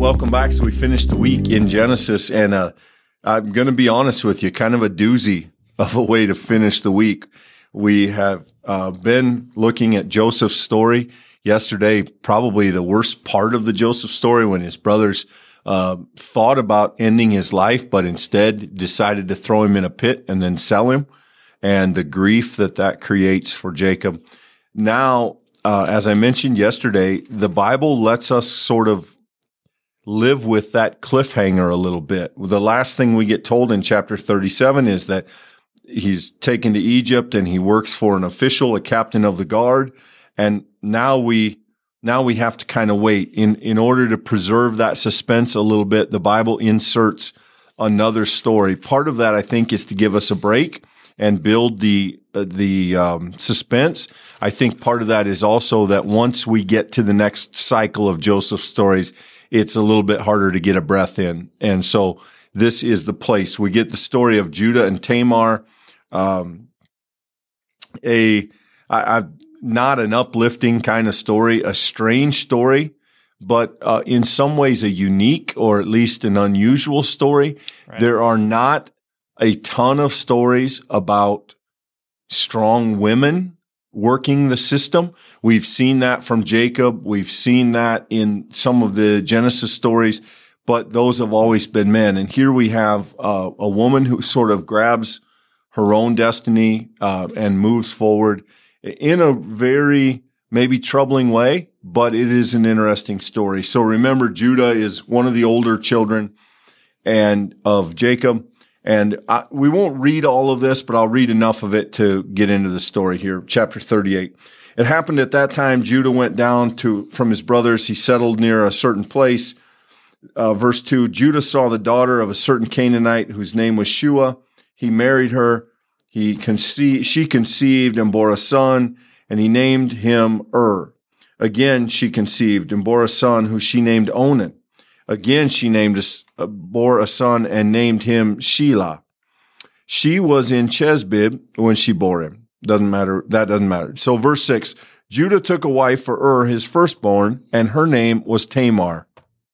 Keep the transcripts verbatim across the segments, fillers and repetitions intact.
welcome back. So we finished the week in Genesis, and uh, I'm going to be honest with you, kind of a doozy of a way to finish the week. We have uh, been looking at Joseph's story. Yesterday, probably the worst part of the Joseph story, when his brothers uh, thought about ending his life, but instead decided to throw him in a pit and then sell him, and the grief that that creates for Jacob. Now, uh, as I mentioned yesterday, the Bible lets us sort of live with that cliffhanger a little bit. The last thing we get told in chapter thirty-seven is that he's taken to Egypt and he works for an official, a captain of the guard. And now we, now we have to kind of wait in, in order to preserve that suspense a little bit. The Bible inserts another story. Part of that, I think, is to give us a break and build the, uh, the, um, suspense. I think part of that is also that once we get to the next cycle of Joseph's stories, it's a little bit harder to get a breath in. And so this is the place. We get the story of Judah and Tamar, um, a, I, I, not an uplifting kind of story, a strange story, but uh, in some ways a unique or at least an unusual story. Right. There are not a ton of stories about strong women working the system. We've seen that from Jacob. We've seen that in some of the Genesis stories, but those have always been men. And here we have uh, a woman who sort of grabs her own destiny uh, and moves forward in a very maybe troubling way, but it is an interesting story. So remember, Judah is one of the older children and of Jacob. And I, we won't read all of this, but I'll read enough of it to get into the story here. Chapter thirty-eight. It happened at that time, Judah went down to from his brothers. He settled near a certain place. Uh, verse two, Judah saw the daughter of a certain Canaanite whose name was Shua. He married her. He conceived, she conceived and bore a son, and he named him Ur. Again, she conceived and bore a son who she named Onan. Again, she named a, bore a son and named him Shelah. She was in Chezbib when she bore him. Doesn't matter. That doesn't matter. So verse six, Judah took a wife for Ur, his firstborn, and her name was Tamar.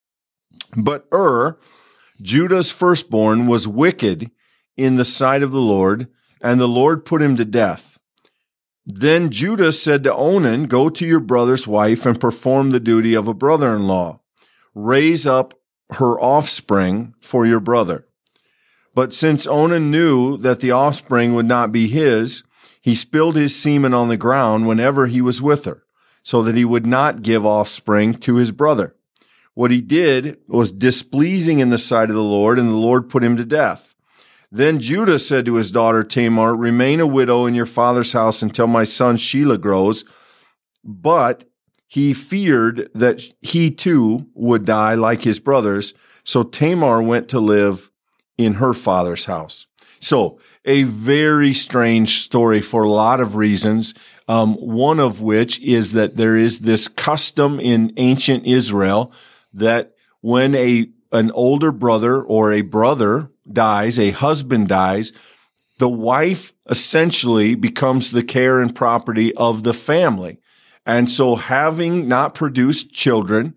But Ur, Judah's firstborn, was wicked in the sight of the Lord, and the Lord put him to death. Then Judah said to Onan, go to your brother's wife and perform the duty of a brother-in-law. Raise up her offspring for your brother. But since Onan knew that the offspring would not be his, he spilled his semen on the ground whenever he was with her, so that he would not give offspring to his brother. What he did was displeasing in the sight of the Lord, and the Lord put him to death. Then Judah said to his daughter Tamar, remain a widow in your father's house until my son Shelah grows. But he feared that he too would die like his brothers. So Tamar went to live in her father's house. So a very strange story for a lot of reasons. Um, one of which is that there is this custom in ancient Israel that when a an older brother or a brother dies, a husband dies, the wife essentially becomes the care and property of the family. And so having not produced children,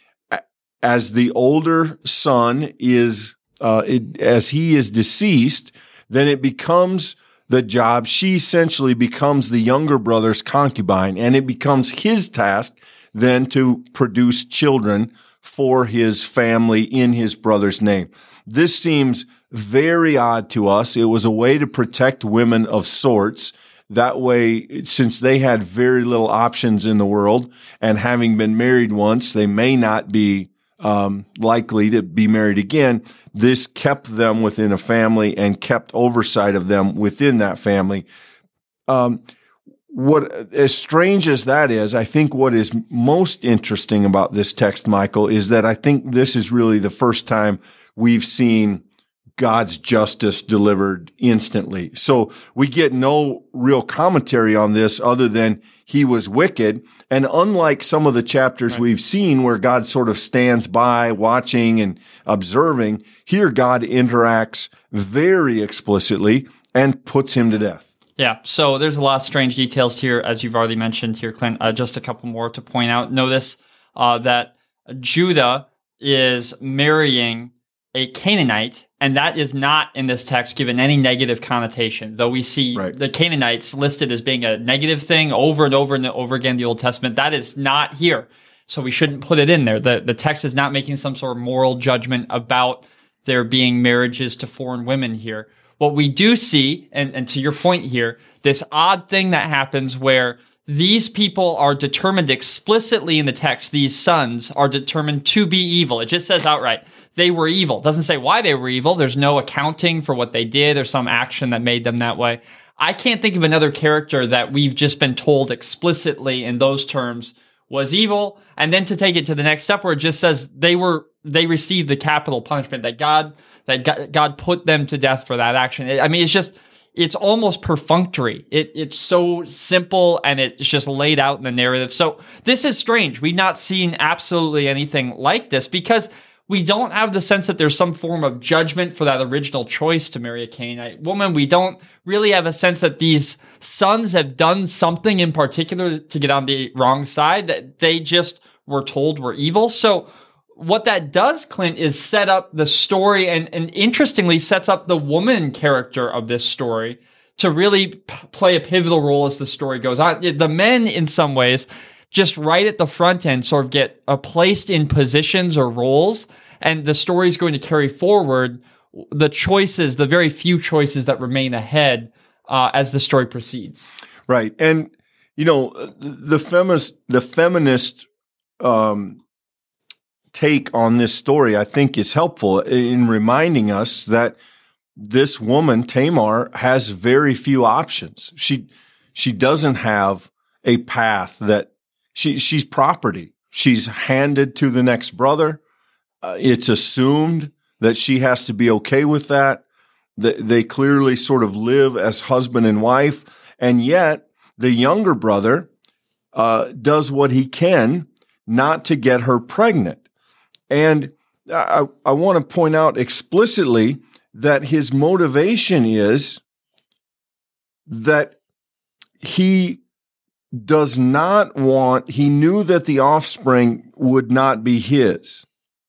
as the older son is, uh, it, as he is deceased, then it becomes the job. She essentially becomes the younger brother's concubine, and it becomes his task then to produce children for his family in his brother's name. This seems very odd to us. It was a way to protect women of sorts. That way, since they had very little options in the world, and having been married once, they may not be um, likely to be married again. This kept them within a family and kept oversight of them within that family. Um, What, as strange as that is, I think what is most interesting about this text, Michael, is that I think this is really the first time we've seen God's justice delivered instantly. So we get no real commentary on this other than he was wicked. And unlike some of the chapters right. we've seen where God sort of stands by watching and observing, here God interacts very explicitly and puts him to death. Yeah, so there's a lot of strange details here, as you've already mentioned here, Clint. Uh, just a couple more to point out. Notice uh, that Judah is marrying a Canaanite, and that is not in this text given any negative connotation, though we see right. the Canaanites listed as being a negative thing over and over and over again in the Old Testament. That is not here. So we shouldn't put it in there. The, the text is not making some sort of moral judgment about there being marriages to foreign women here. What we do see, and, and to your point here, this odd thing that happens where these people are determined explicitly in the text, these sons are determined to be evil. It just says outright, they were evil. It doesn't say why they were evil. There's no accounting for what they did or some action that made them that way. I can't think of another character that we've just been told explicitly in those terms was evil. And then to take it to the next step where it just says they were, they received the capital punishment, that God, that God, God put them to death for that action. I mean, it's just, it's almost perfunctory. It, it's so simple and it's just laid out in the narrative. So this is strange. We've not seen absolutely anything like this because we don't have the sense that there's some form of judgment for that original choice to marry a Canaanite woman. We don't really have a sense that these sons have done something in particular to get on the wrong side, that they just were told were evil. So what that does, Clint, is set up the story and, and interestingly sets up the woman character of this story to really p- play a pivotal role as the story goes on. The men, in some ways, just right at the front end sort of get uh, placed in positions or roles, and the story is going to carry forward the choices, the very few choices that remain ahead uh, as the story proceeds. Right. And, you know, the feminist, the feminist, um, take on this story, I think, is helpful in reminding us that this woman, Tamar, has very few options. She she doesn't have a path that she she's property. She's handed to the next brother. Uh, it's assumed that she has to be okay with that. They, they clearly sort of live as husband and wife, and yet the younger brother uh, does what he can not to get her pregnant. And I, I want to point out explicitly that his motivation is that he does not want, he knew that the offspring would not be his.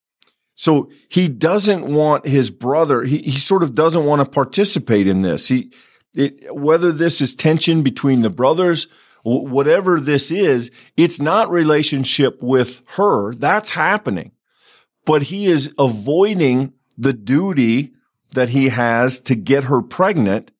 So he doesn't want his brother, he, he sort of doesn't want to participate in this. He, it, whether this is tension between the brothers, whatever this is, it's not relationship with her. That's happening. But he is avoiding the duty that he has to get her pregnant.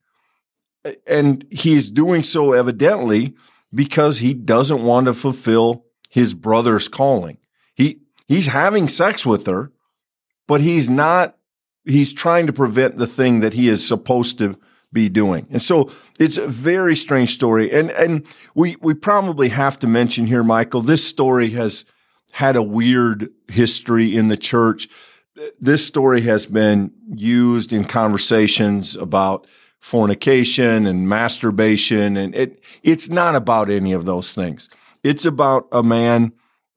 And he's doing so evidently because he doesn't want to fulfill his brother's calling. He, he's having sex with her, but he's not, he's trying to prevent the thing that he is supposed to be doing. And so it's a very strange story. And, and we, we probably have to mention here, Michael, this story has had a weird history in the church. This story has been used in conversations about fornication and masturbation, and it it's not about any of those things. It's about a man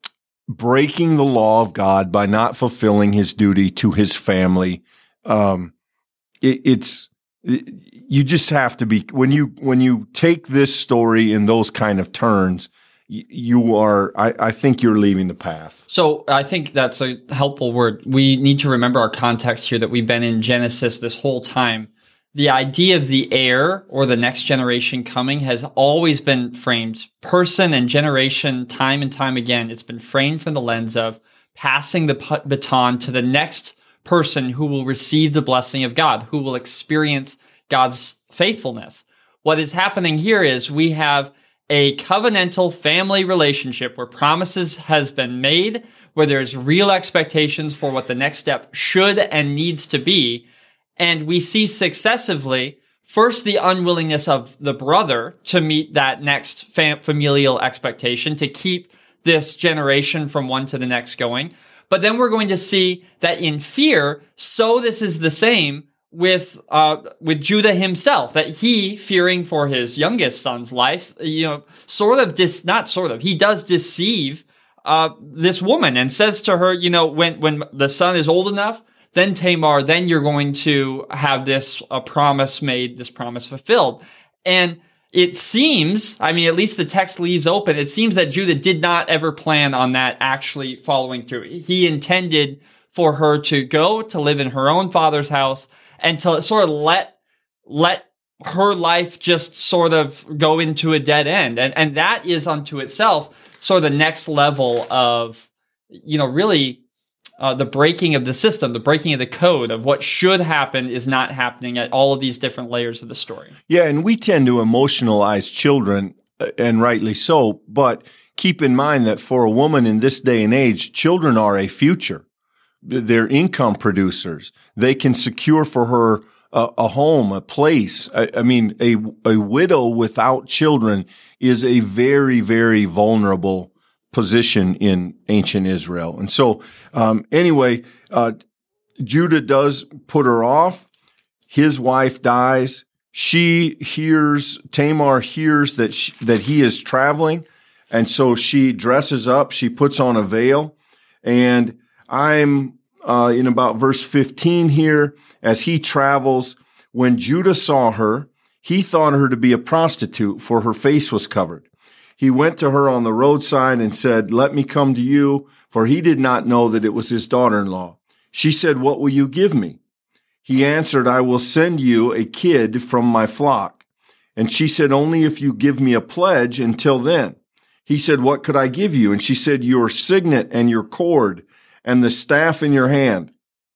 breaking the law of God by not fulfilling his duty to his family. Um, it, it's it, you just have to be when you when you take this story in those kind of turns. You are, I, I think you're leaving the path. So I think that's a helpful word. We need to remember our context here that we've been in Genesis this whole time. The idea of the heir or the next generation coming has always been framed, person and generation, time and time again. It's been framed from the lens of passing the baton to the next person who will receive the blessing of God, who will experience God's faithfulness. What is happening here is we have a covenantal family relationship where promises has been made, where there's real expectations for what the next step should and needs to be. And we see successively, first, the unwillingness of the brother to meet that next fam- familial expectation, to keep this generation from one to the next going. But then we're going to see that in fear, so this is the same with uh with Judah himself, that he, fearing for his youngest son's life, you know, sort of dis not sort of, he does deceive uh this woman and says to her, you know, when when the son is old enough, then Tamar, then you're going to have this a promise made, this promise fulfilled. And it seems, I mean, at least the text leaves open, it seems that Judah did not ever plan on that actually following through. He intended for her to go to live in her own father's house and to sort of let, let her life just sort of go into a dead end. And, and that is unto itself sort of the next level of, you know, really uh, the breaking of the system, the breaking of the code of what should happen is not happening at all of these different layers of the story. Yeah, and we tend to emotionalize children, and rightly so, but keep in mind that for a woman in this day and age, children are a future. They're income producers. They can secure for her a, a home, a place. I, I mean, a, a widow without children is a very, very vulnerable position in ancient Israel. And so, um, anyway, uh, Judah does put her off. His wife dies. She hears, Tamar hears that she, that he is traveling. And so she dresses up. She puts on a veil. And I'm, uh, in about verse fifteen here, as he travels, when Judah saw her, he thought her to be a prostitute, for her face was covered. He went to her on the roadside and said, "Let me come to you," for he did not know that it was his daughter-in-law. She said, "What will you give me?" He answered, "I will send you a kid from my flock." And she said, "Only if you give me a pledge until then." He said, "What could I give you?" And she said, "Your signet and your cord and the staff in your hand."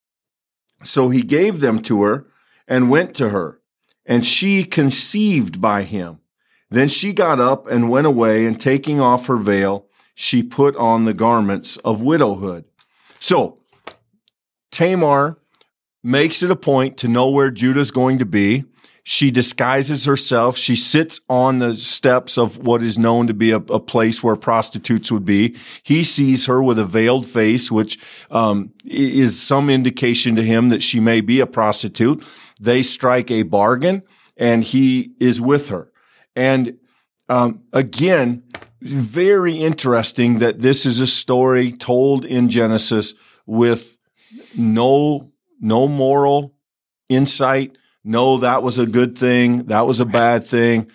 So he gave them to her and went to her, and she conceived by him. Then she got up and went away, and taking off her veil, she put on the garments of widowhood. So Tamar makes it a point to know where Judah's going to be. She disguises herself. She sits on the steps of what is known to be a, a place where prostitutes would be. He sees her with a veiled face, which um, is some indication to him that she may be a prostitute. They strike a bargain, and he is with her. And um, again, very interesting that this is a story told in Genesis with no no moral insight. No, that was a good thing. That was a bad thing.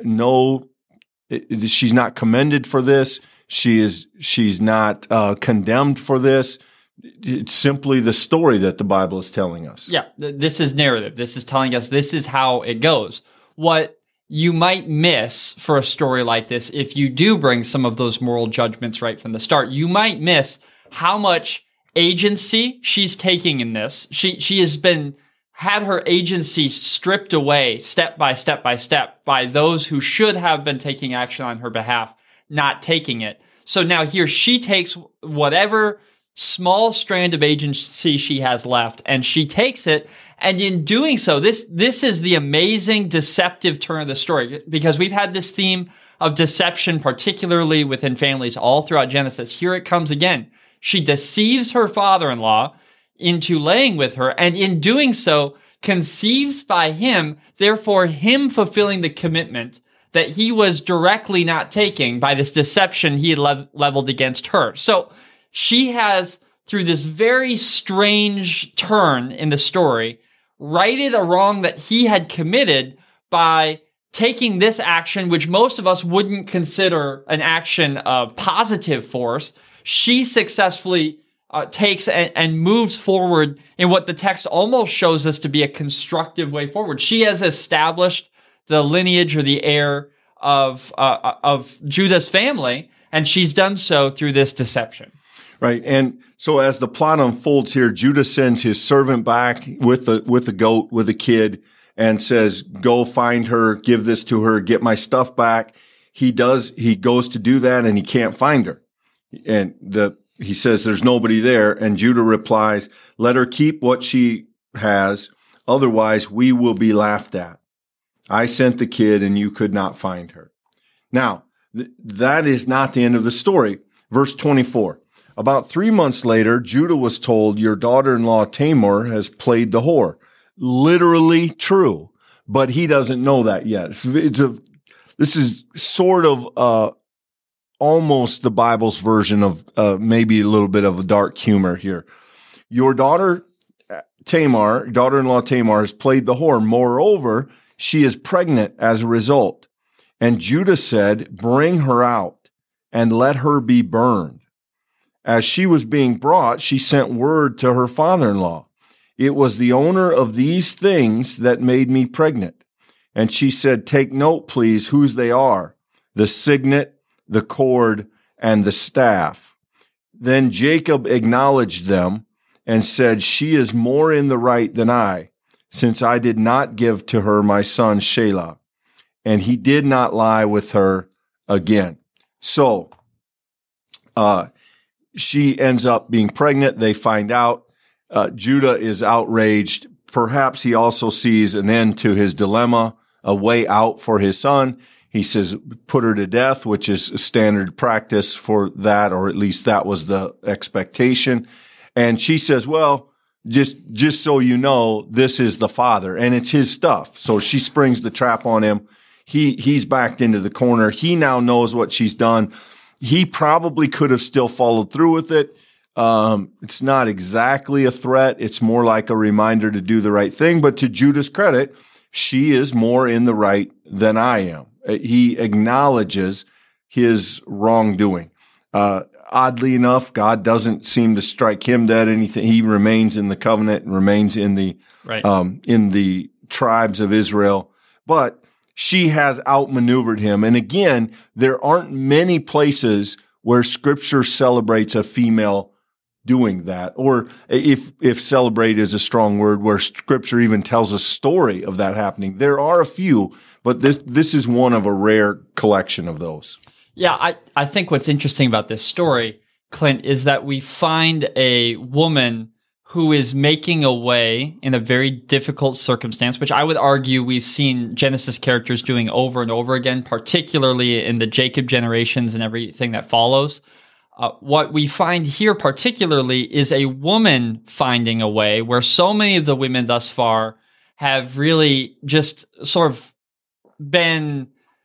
No, it, she's not commended for this. She is. She's not uh, condemned for this. It's simply the story that the Bible is telling us. Yeah, th- this is narrative. This is telling us this is how it goes. What you might miss for a story like this, if you do bring some of those moral judgments right from the start, you might miss how much agency she's taking in this. She she has been had her agency stripped away step by step by step by those who should have been taking action on her behalf, not taking it. So now here she takes whatever small strand of agency she has left, and she takes it. And in doing so, this this is the amazing deceptive turn of the story, because we've had this theme of deception, particularly within families all throughout Genesis. Here it comes again. She deceives her father-in-law into laying with her, and in doing so, conceives by him, therefore him fulfilling the commitment that he was directly not taking by this deception he had le- leveled against her. So she has, through this very strange turn in the story, righted a wrong that he had committed by taking this action, which most of us wouldn't consider an action of positive force. She successfully uh, takes and, and moves forward in what the text almost shows us to be a constructive way forward. She has established the lineage or the heir of uh, of Judah's family, and she's done so through this deception. Right. And so as the plot unfolds here, Judah sends his servant back with the, with the goat, with the kid, and says, "Go find her, give this to her, get my stuff back." He does, he goes to do that, and he can't find her. And the, he says, "There's nobody there." And Judah replies, "Let her keep what she has. Otherwise we will be laughed at. I sent the kid and you could not find her." Now, th- that is not the end of the story. Verse twenty-four. About three months later, Judah was told, "Your daughter-in-law Tamar has played the whore." Literally true, but he doesn't know that yet. It's, it's a, this is sort of uh, almost the Bible's version of uh, maybe a little bit of a dark humor here. Your daughter Tamar, daughter-in-law Tamar, has played the whore. Moreover, she is pregnant as a result. And Judah said, bring her out and let her be burned. As she was being brought, she sent word to her father-in-law. It was the owner of these things that made me pregnant. And she said, take note, please, whose they are, the signet, the cord, and the staff. Then Jacob acknowledged them and said, she is more in the right than I, since I did not give to her my son Shelah. And he did not lie with her again. So, uh, she ends up being pregnant. They find out. Uh, Judah is outraged. Perhaps he also sees an end to his dilemma, a way out for his son. He says, put her to death, which is standard practice for that, or at least that was the expectation. And she says, well, just, just so you know, this is the father and it's his stuff. So she springs the trap on him. He, he's backed into the corner. He now knows what she's done. He probably could have still followed through with it. Um, it's not exactly a threat. It's more like a reminder to do the right thing. But to Judah's credit, she is more in the right than I am. He acknowledges his wrongdoing. Uh, oddly enough, God doesn't seem to strike him dead anything. He remains in the covenant and remains in the, right. um, in the tribes of Israel. But she has outmaneuvered him. And again, there aren't many places where Scripture celebrates a female doing that, or if if celebrate is a strong word, where Scripture even tells a story of that happening. There are a few, but this this is one of a rare collection of those. Yeah, I, I think what's interesting about this story, Clint, is that we find a woman who is making a way in a very difficult circumstance, which I would argue we've seen Genesis characters doing over and over again, particularly in the Jacob generations and everything that follows. Uh, what we find here particularly is a woman finding a way where so many of the women thus far have really just sort of been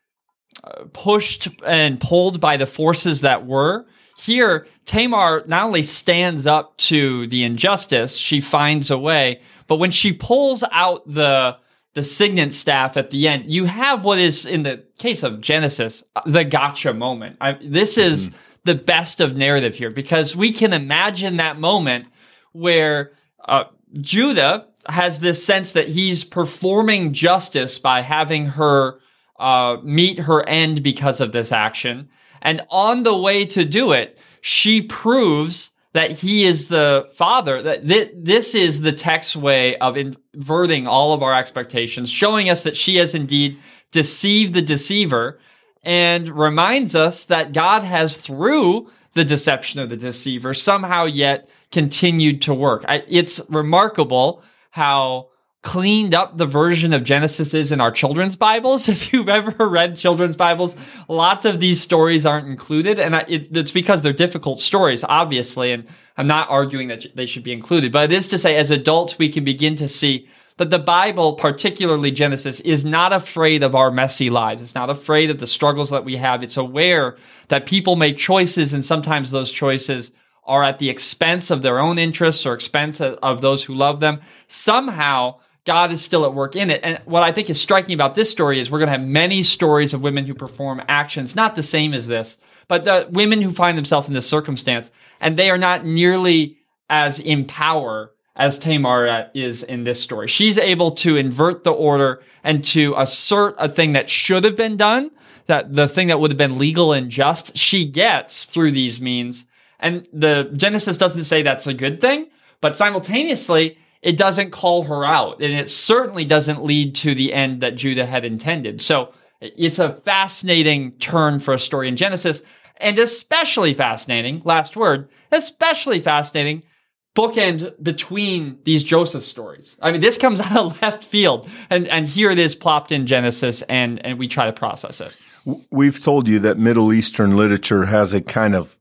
pushed and pulled by the forces that were. Here, Tamar not only stands up to the injustice, she finds a way, but when she pulls out the the signet staff at the end, you have what is, in the case of Genesis, the gotcha moment. I, this is mm-hmm. the best of narrative here, because we can imagine that moment where uh, Judah has this sense that he's performing justice by having her uh, meet her end because of this action. And on the way to do it, she proves that he is the father, that th- this is the text's way of inverting all of our expectations, showing us that she has indeed deceived the deceiver, and reminds us that God has, through the deception of the deceiver, somehow yet continued to work. I, it's remarkable how cleaned up the version of Genesis is in our children's Bibles. If you've ever read children's Bibles, lots of these stories aren't included, and I, it, it's because they're difficult stories, obviously, and I'm not arguing that they should be included, but it is to say, as adults, we can begin to see that the Bible, particularly Genesis, is not afraid of our messy lives. It's not afraid of the struggles that we have. It's aware that people make choices, and sometimes those choices are at the expense of their own interests or expense of those who love them. Somehow, God is still at work in it. And what I think is striking about this story is we're going to have many stories of women who perform actions, not the same as this, but the women who find themselves in this circumstance, and they are not nearly as in power as Tamar is in this story. She's able to invert the order and to assert a thing that should have been done, that the thing that would have been legal and just, she gets through these means. And the Genesis doesn't say that's a good thing, but simultaneously, it doesn't call her out, and it certainly doesn't lead to the end that Judah had intended. So it's a fascinating turn for a story in Genesis, and especially fascinating, last word, especially fascinating bookend between these Joseph stories. I mean, this comes out of left field, and, and here it is plopped in Genesis, and, and we try to process it. We've told you that Middle Eastern literature has a kind of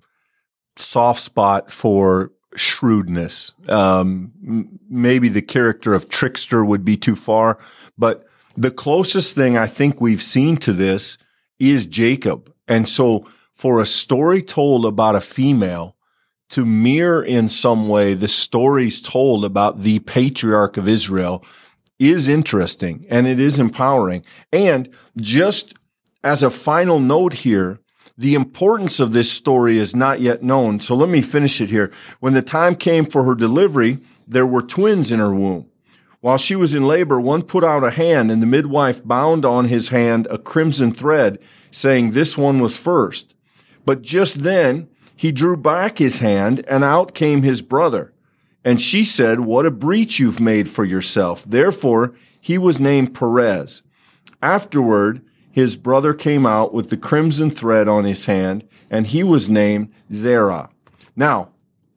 soft spot for shrewdness. Um, m- maybe the character of trickster would be too far, but the closest thing I think we've seen to this is Jacob. And so for a story told about a female to mirror in some way the stories told about the patriarch of Israel is interesting, and it is empowering. And just as a final note here, the importance of this story is not yet known. So let me finish it here. When the time came for her delivery, there were twins in her womb. While she was in labor, one put out a hand, and the midwife bound on his hand a crimson thread, saying, "This one was first." But just then he drew back his hand, and out came his brother. And she said, "What a breach you've made for yourself." Therefore he was named Perez. Afterward, his brother came out with the crimson thread on his hand, and he was named Zerah. Now,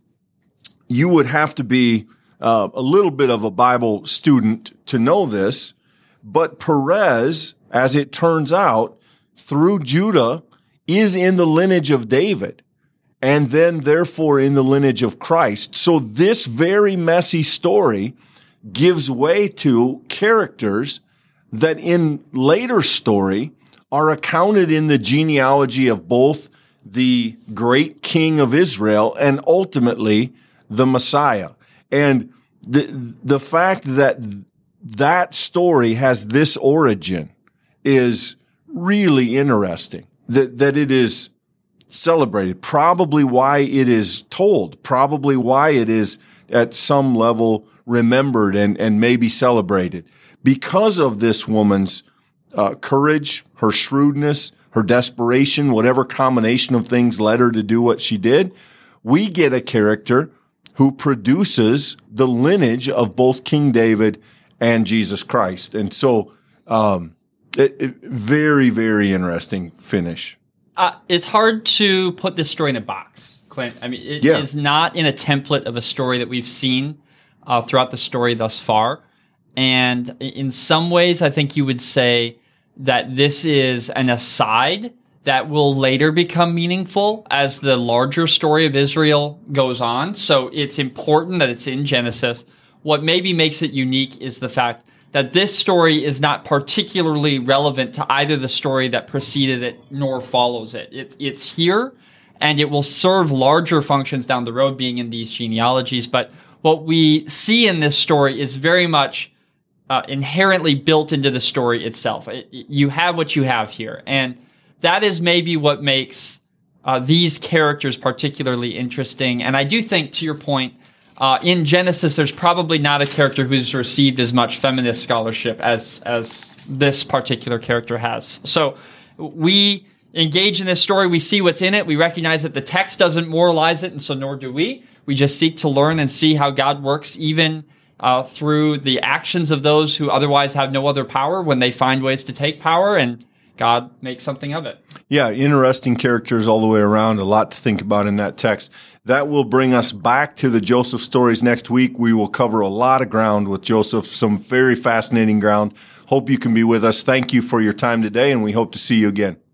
you would have to be uh, a little bit of a Bible student to know this, but Perez, as it turns out, through Judah, is in the lineage of David, and then therefore in the lineage of Christ. So this very messy story gives way to characters that in later story are accounted in the genealogy of both the great king of Israel and ultimately the Messiah. And the the fact that that story has this origin is really interesting, that, that it is celebrated, probably why it is told, probably why it is at some level remembered and, and maybe celebrated. Because of this woman's uh, courage, her shrewdness, her desperation, whatever combination of things led her to do what she did, we get a character who produces the lineage of both King David and Jesus Christ. And so, um, it, it, very, very interesting finish. Uh, it's hard to put this story in a box, Clint. I mean, it yeah. is not in a template of a story that we've seen uh, throughout the story thus far. And in some ways, I think you would say that this is an aside that will later become meaningful as the larger story of Israel goes on. So it's important that it's in Genesis. What maybe makes it unique is the fact that this story is not particularly relevant to either the story that preceded it nor follows it. it it's here, and it will serve larger functions down the road being in these genealogies. But what we see in this story is very much uh, inherently built into the story itself. It, you have what you have here. And that is maybe what makes uh, these characters particularly interesting. And I do think, to your point, uh, in Genesis, there's probably not a character who's received as much feminist scholarship as as this particular character has. So we engage in this story. We see what's in it. We recognize that the text doesn't moralize it, and so nor do we. We just seek to learn and see how God works, even uh, through the actions of those who otherwise have no other power when they find ways to take power, and God makes something of it. Yeah, interesting characters all the way around. A lot to think about in that text. That will bring us back to the Joseph stories next week. We will cover a lot of ground with Joseph, some very fascinating ground. Hope you can be with us. Thank you for your time today, and we hope to see you again.